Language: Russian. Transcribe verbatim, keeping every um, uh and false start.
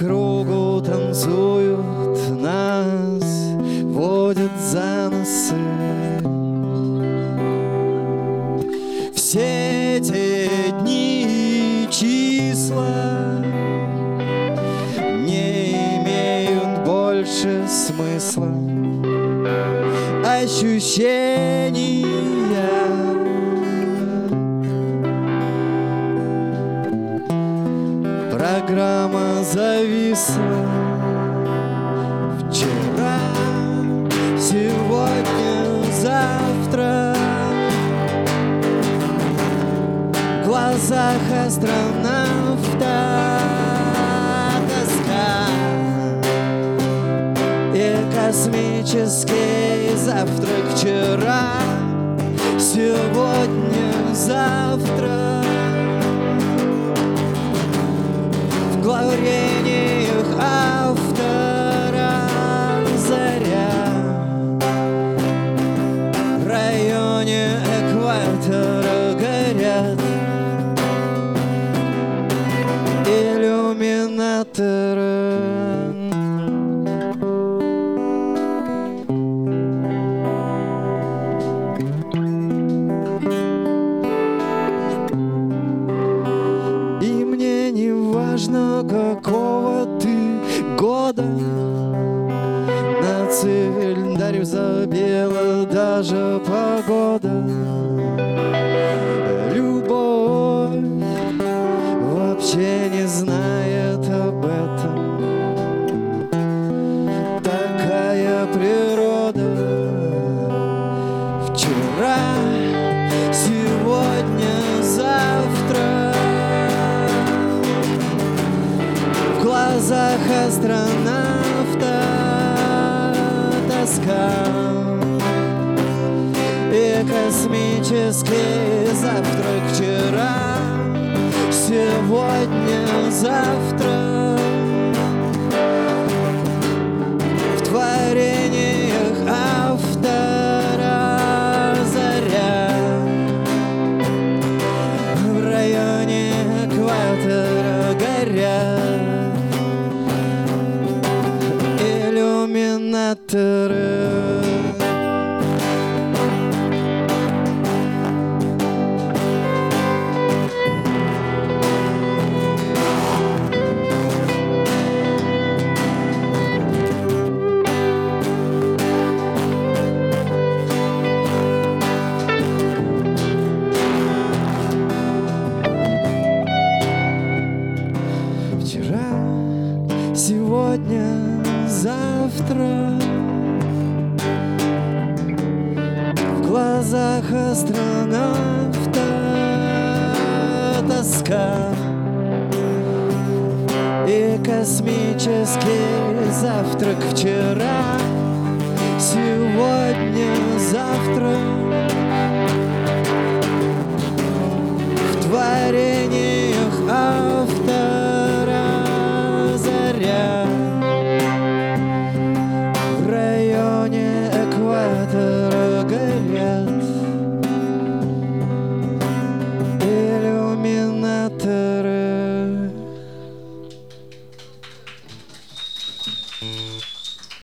кругу танцуют, нас водят за носы. Все эти дни и числа не имеют больше смысла. Ощущения программа зависла. Вчера, сегодня, завтра в глазах астронавта тоска и космический завтрак. Вчера, сегодня, завтра в главрениях автора заря в районе экватора горят иллюминаторы. И мне не важно, какого ты года, на цилиндаре забела даже погода. Любовь вообще не знает об этом. Такая природа. Вчера, сегодня, завтра в глазах астронавта тоска и космический завтрак. Вчера, сегодня, завтра в творениях автора заря в районе экватора горят иллюминаторы. Вчера, сегодня, завтра в глазах астронавта тоска и космический завтрак. Вчера, сегодня, завтра